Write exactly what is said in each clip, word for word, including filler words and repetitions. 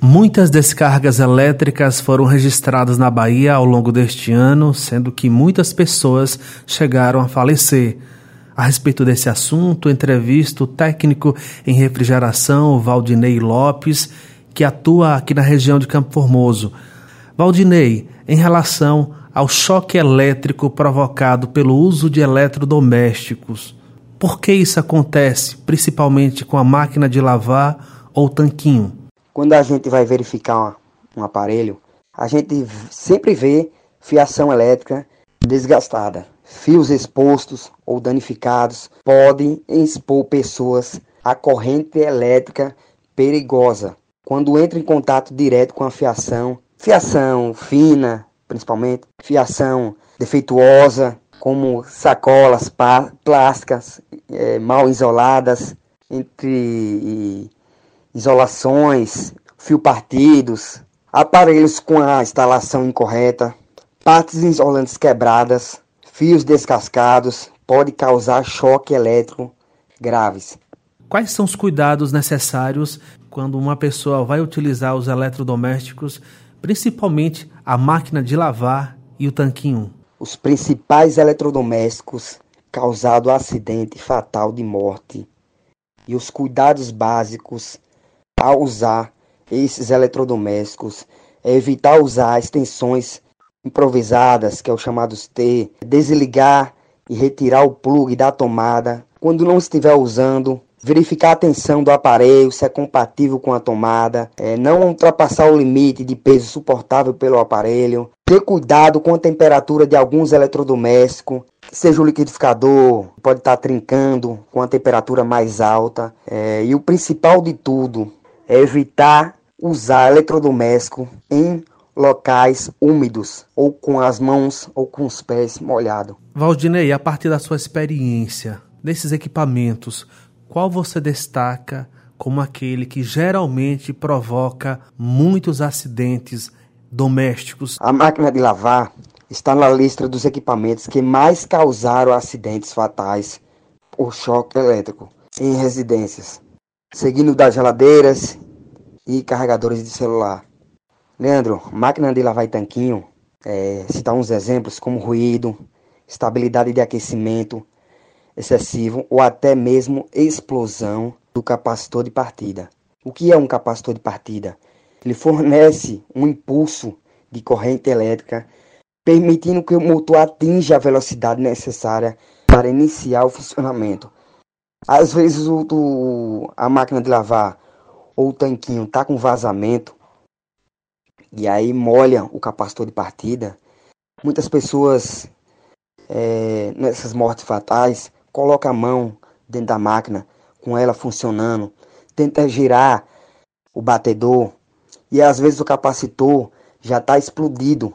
Muitas descargas elétricas foram registradas na Bahia ao longo deste ano, sendo que muitas pessoas chegaram a falecer. A respeito desse assunto, entrevisto o técnico em refrigeração, Valdinei Lopes, que atua aqui na região de Campo Formoso. Valdinei, em relação ao choque elétrico provocado pelo uso de eletrodomésticos, por que isso acontece, principalmente com a máquina de lavar ou tanquinho? Quando a gente vai verificar um aparelho, a gente sempre vê fiação elétrica desgastada. Fios expostos ou danificados podem expor pessoas à corrente elétrica perigosa. Quando entra em contato direto com a fiação, fiação fina, principalmente, fiação defeituosa, como sacolas plásticas é, mal isoladas, entre isolações, fio partidos, aparelhos com a instalação incorreta, partes isolantes quebradas, fios descascados, pode causar choque elétrico graves. Quais são os cuidados necessários quando uma pessoa vai utilizar os eletrodomésticos, principalmente a máquina de lavar e o tanquinho? Os principais eletrodomésticos causados acidente fatal de morte e os cuidados básicos ao usar esses eletrodomésticos é evitar usar extensões improvisadas, que é o chamado T, desligar e retirar o plugue da tomada. Quando não estiver usando, verificar a tensão do aparelho, se é compatível com a tomada, é, não ultrapassar o limite de peso suportável pelo aparelho, ter cuidado com a temperatura de alguns eletrodomésticos, seja o liquidificador, pode estar trincando com a temperatura mais alta, é, e o principal de tudo é evitar usar eletrodoméstico em locais úmidos, ou com as mãos ou com os pés molhados. Valdinei, a partir da sua experiência desses equipamentos, qual você destaca como aquele que geralmente provoca muitos acidentes domésticos? A máquina de lavar está na lista dos equipamentos que mais causaram acidentes fatais por choque elétrico em residências, seguindo das geladeiras e carregadores de celular. Leandro, máquina de lavar e tanquinho, é, citar uns exemplos como ruído, estabilidade de aquecimento excessivo ou até mesmo explosão do capacitor de partida. O que é um capacitor de partida? Ele fornece um impulso de corrente elétrica, permitindo que o motor atinja a velocidade necessária para iniciar o funcionamento. Às vezes o, o, a máquina de lavar ou o tanquinho está com vazamento e aí molha o capacitor de partida. Muitas pessoas, é, nessas mortes fatais, coloca a mão dentro da máquina, com ela funcionando, tenta girar o batedor, e às vezes o capacitor já está explodido,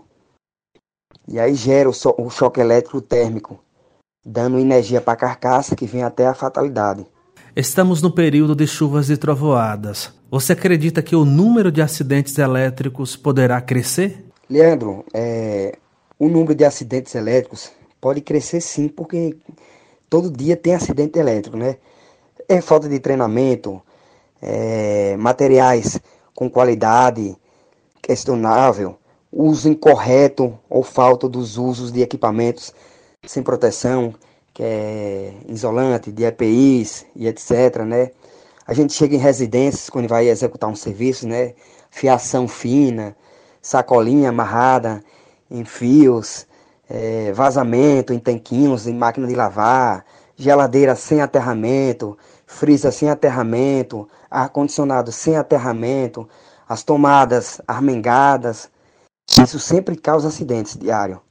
e aí gera o, so- o choque elétrico térmico, dando energia para a carcaça que vem até a fatalidade. Estamos no período de chuvas e trovoadas. Você acredita que o número de acidentes elétricos poderá crescer? Leandro, é, o número de acidentes elétricos pode crescer sim, porque todo dia tem acidente elétrico, né? É falta de treinamento, é, materiais com qualidade questionável, uso incorreto ou falta dos usos de equipamentos sem proteção, que é isolante, de E P Is e etc, né? A gente chega em residências quando vai executar um serviço, né? Fiação fina, sacolinha amarrada em fios, É, vazamento em tanquinhos, em máquina de lavar, geladeira sem aterramento, freezer sem aterramento, ar-condicionado sem aterramento, as tomadas armengadas. Isso sempre causa acidentes diários.